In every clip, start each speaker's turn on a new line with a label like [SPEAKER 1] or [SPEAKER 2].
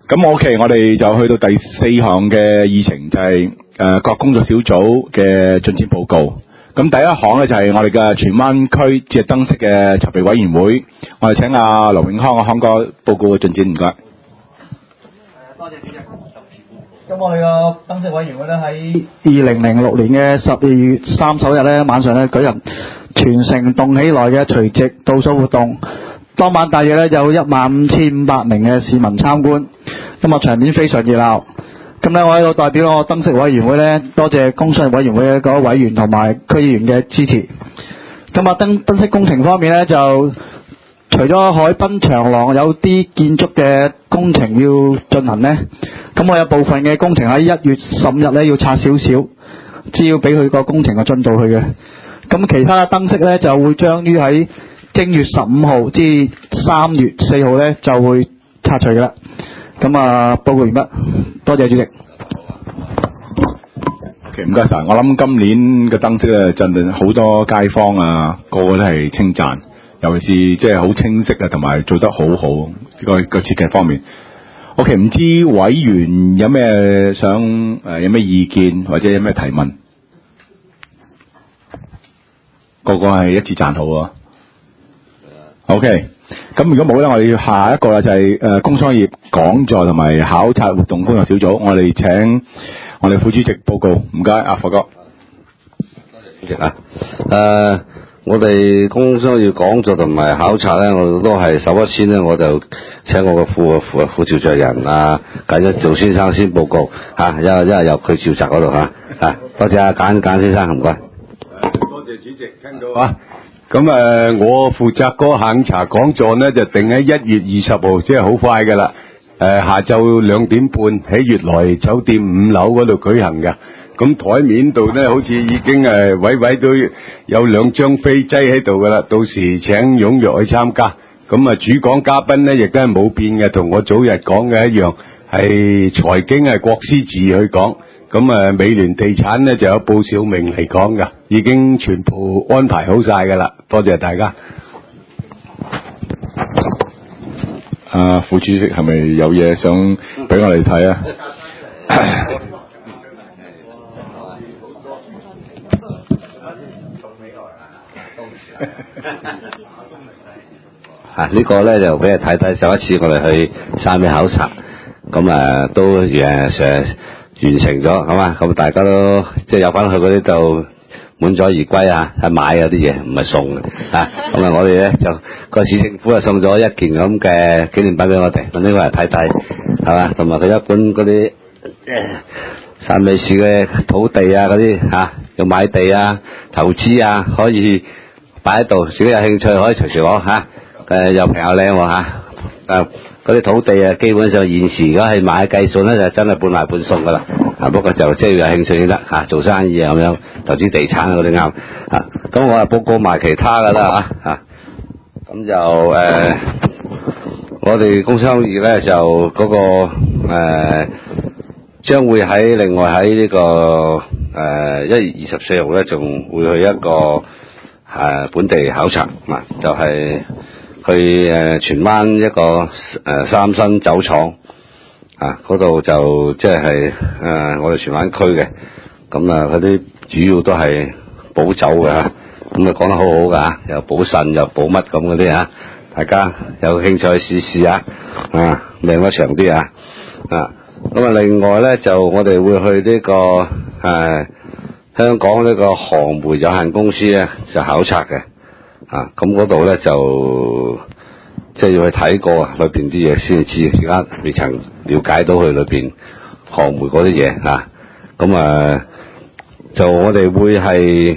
[SPEAKER 1] 咁OK，我哋就去到第4項嘅議程，就係各工作小組嘅進展報告。咁第一項咧就係我哋嘅荃灣區節日燈飾嘅籌備委員會，我哋請阿劉永康康哥報告嘅進展，唔該。
[SPEAKER 2] 多謝主席。咁我哋個燈飾委員會咧喺2006年嘅12月30日咧晚上咧舉行全城動起來嘅除夕倒數活動。當晚大約咧有15500名嘅市民參觀，咁啊場面非常熱鬧。咁咧我喺度代表我燈飾委員會咧，多謝工商業委員會嘅各位委員同埋區議員嘅支持。咁啊燈飾工程方面咧，就除咗海濱長廊有啲建築嘅工程要進行咧，咁我有部分嘅工程喺1月15日咧要拆少少，只要俾佢個工程嘅進度去嘅。咁其他嘅燈飾咧就會將於喺正月15號至3月4號咧就會拆除㗎啦。咁啊，報告完畢，多謝主席。
[SPEAKER 1] OK， 唔該晒。我諗今年嘅燈飾咧，真係好多街坊啊，個個都係稱讚，尤其是即係好清晰啊，同埋做得好好個設計方面。OK， 唔知委員有咩想有咩意見或者有咩提問？個個係一致讚好啊。OK。咁如果冇咧，我哋要下一個啦，就係工商業講座同埋考察活動工作小組，我哋請我哋副主席報告，唔該，阿霍哥。
[SPEAKER 3] 多謝主席啊。我哋工商業講座同埋考察咧，我都係首一先咧，我就請我個副召集人啊，簡一做先生先報告嚇，因為由佢召集嗰度嚇。多謝阿簡先生，唔該。
[SPEAKER 4] 多謝主席，聽到啊。咁我負責嗰個考察講座呢，就定喺1月20號，即係好快㗎啦。下晝2點半喺悅來酒店5樓嗰度舉行嘅。咁台面度呢，好似已經位都有2張飛擠喺度㗎啦。到時請踴躍去參加。咁主講嘉賓呢，亦都係冇變嘅，同我早日講嘅一樣，係財經係郭思治去講。咁美聯地產呢就有布小明嚟講㗎，已經全部安排好晒㗎啦。多謝大家。
[SPEAKER 1] 副主席係咪有嘢想俾我哋睇啊？
[SPEAKER 3] 呢個咧就俾你睇睇，上一次我哋去山尾考察，咁都完成咗，係嘛？咁大家都即係有翻去嗰啲就滿載而歸啊！係買嗰啲嘢，唔係送嘅啊！咁我哋咧就個市政府送咗一件咁嘅紀念品俾我哋，咁呢個嚟睇睇，係嘛？同埋佢一本嗰啲汕尾市嘅土地啊嗰啲嚇，要買地啊、投資啊，可以擺喺度，自己有興趣可以隨時攞嚇。又平又靚喎嚇。嗰啲土地啊，基本上現時如果係買計數咧，就真係半賣半送噶啦。不過就即係要有興趣先得嚇，做生意啊咁樣，投資地產嗰啲啱嚇。咁我報告埋其他噶啦嚇。咁就我哋工商業咧就嗰個將會另外喺呢個1月24號咧，仲會去一個本地考察嗱，就係去荃灣一個三新酒廠嗰度就即係我哋荃灣區嘅，咁嗰啲主要都係補酒嘅嚇，咁講得好好㗎，又補腎又補乜咁嗰啲嚇，大家有興趣去試試啊，靚得長啲啊，咁另外咧就我哋會去呢個香港呢個航煤有限公司咧就考察嘅。咁嗰度咧就即係要去睇過裏邊啲嘢先知，而家未曾了解到佢裏邊航煤嗰啲嘢嚇。咁就我哋會係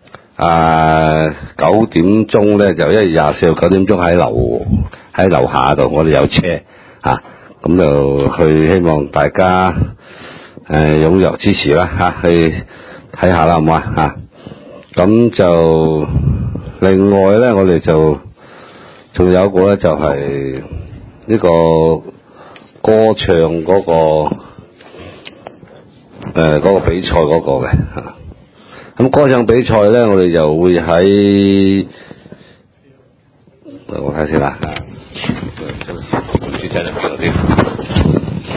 [SPEAKER 3] 9點鐘咧，就1月24號9點鐘喺樓下度，我哋有車嚇，咁就去希望大家踴躍支持啦嚇，去睇下啦，好唔好啊嚇？咁就另外咧，我哋就仲有一個咧，就係呢個歌唱嗰個比賽嗰個嘅嚇。咁歌唱比賽咧，我哋就會喺我睇先啦。主席喺邊度先？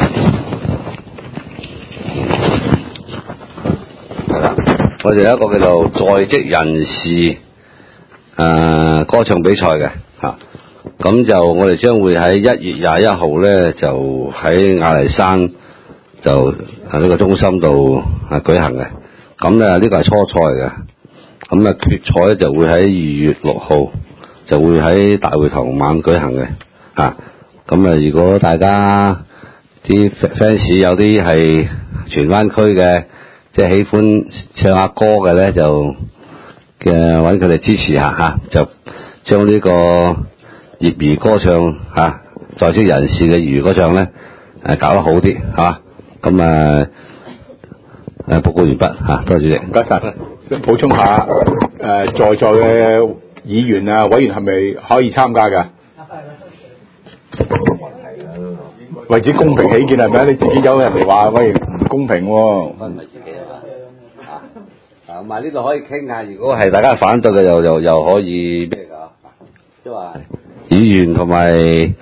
[SPEAKER 3] 我哋有一個叫做在職人士歌唱比賽嘅嚇，咁就我哋將會喺1月21號咧，就喺雅麗山就呢個中心度舉行嘅。咁咧呢個係初賽嘅，咁啊決賽咧就會喺2月6號就會喺大會堂晚舉行嘅嚇。咁啊，如果大家啲 fans 有啲係荃灣區嘅，即係喜歡唱下歌嘅咧，就揾佢哋支持下嚇，就將呢個業餘歌唱嚇，在職人士嘅業餘歌唱咧搞得好啲係嘛？咁報告完畢嚇，多謝主席。
[SPEAKER 1] 唔該晒。補充下在座嘅議員啊、委員係咪可以參加㗎？為止公平起見係咪？你自己有人嚟話喂唔公平喎。唔係自己啊嘛。
[SPEAKER 3] 呢度可以傾下，如果係大家反對嘅，又可以咩㗎？即係話議員同埋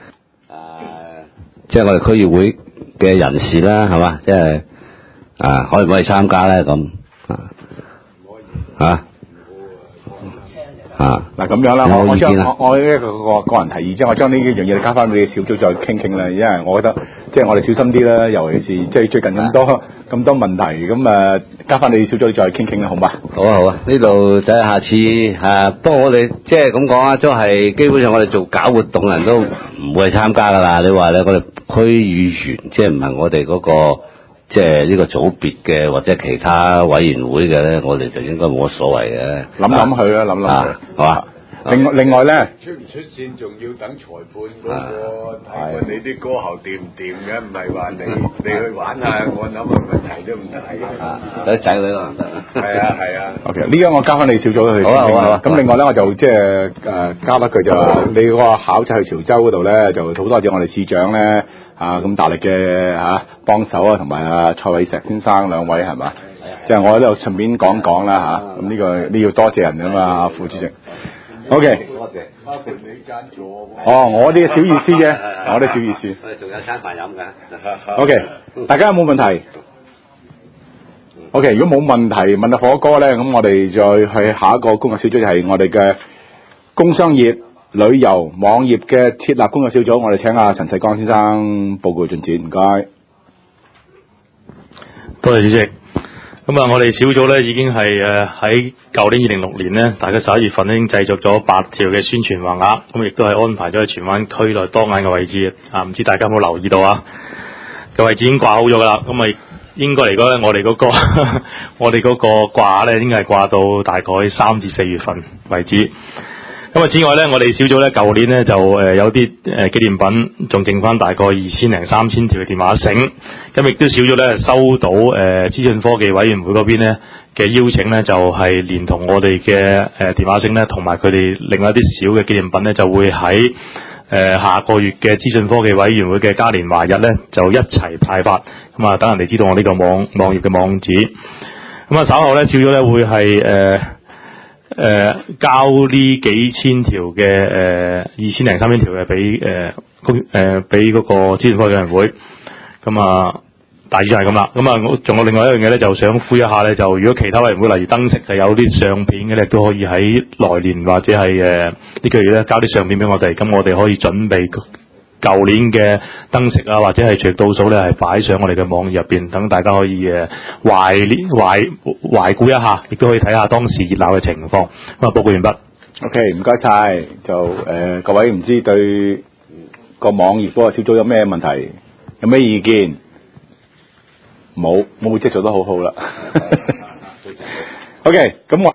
[SPEAKER 3] 即係我哋區議會嘅人士啦，係嘛？即係可唔可以參加咧？咁
[SPEAKER 1] 嗱咁樣啦，我將我一個人提議啫，我將呢幾樣嘢加翻俾你小組再傾傾啦，因為我覺得即係我哋小心啲啦，尤其是即係最近咁多問題，咁加翻你小組再傾傾啦，好嘛？
[SPEAKER 3] 好啊，呢度睇下下次不過我哋即係咁講啊，都係基本上我哋做搞活動人都唔會參加噶啦。你話咧，我哋區議員即係唔係我哋嗰個即係呢個組別嘅或者其他委員會嘅咧，我哋就應該冇乜所謂嘅。
[SPEAKER 1] 諗佢啦，諗佢，
[SPEAKER 3] 好嘛？
[SPEAKER 1] 另外咧，
[SPEAKER 4] 出唔出線仲要等裁判嗰個睇過你啲歌喉掂唔掂嘅，唔係話你去玩下，我諗個問題都唔大嘅。
[SPEAKER 3] 有仔女咯，
[SPEAKER 4] 係啊。
[SPEAKER 1] OK，呢個我交翻你小組去。好啊。咁另外咧，我就即係加一句就話，你嗰個考察去潮州嗰度咧，就好多謝我哋市長咧咁大力嘅幫手啊，同埋蔡偉石先生兩位係嘛？即係我喺度順便講啦咁呢個你要多謝人㗎嘛，副主席。OK，
[SPEAKER 4] 多謝，包括你間座。
[SPEAKER 1] 我啲小意思啫，我啲小意思。
[SPEAKER 3] 我哋仲有餐飯飲㗎。
[SPEAKER 1] OK， 大家有冇問題 ？OK， 如果冇問題，問阿火哥咧，咁我哋再去下一個工作小組，就係我哋嘅工商業、旅遊、網業嘅設立工作小組。我哋請阿陳世光先生報告進展，唔該。
[SPEAKER 5] 多謝主席。咁我哋小組咧已經係喺舊年2006年咧，大概11月份咧已經製作咗8條嘅宣傳橫額，咁亦都係安排咗喺荃灣區內當眼嘅位置唔知大家有冇留意到個位置已經掛好咗噶啦，咁咪應該嚟講咧，我哋嗰個我哋嗰個掛咧應該係掛到大概3至4月份為止。咁此外咧，我哋小組咧舊年咧就有啲紀念品，仲剩翻大概2000零3000條嘅電話繩。咁亦都小組咧收到資訊科技委員會嗰邊咧嘅邀請咧，就係連同我哋嘅電話繩咧，同埋佢哋另外一啲小嘅紀念品咧，就會喺下個月嘅資訊科技委員會嘅嘉年華日咧，就一齊派發。咁等人哋知道我呢個網頁嘅網址。咁稍後咧，小組咧會係交呢幾千條嘅2000零3000條嘅俾嗰個資訊科技委員會。咁大致就係咁啦。咁仲有另外一樣嘢咧，就想呼一下咧，就如果其他委員會例如燈飾係有啲相片嘅咧，都可以喺來年或者係呢個月咧交啲相片俾我哋，咁我哋可以準備舊年嘅燈飾啊，或者係隨倒數咧，係擺上我哋嘅網頁入邊，等大家可以懷顧一下，亦都可以睇下當時熱鬧嘅情況。報告完畢。
[SPEAKER 1] OK， 唔該晒。就各位唔知對個網頁嗰個小組有咩問題，有咩意見？冇，即係做得好好啦。OK，咁我。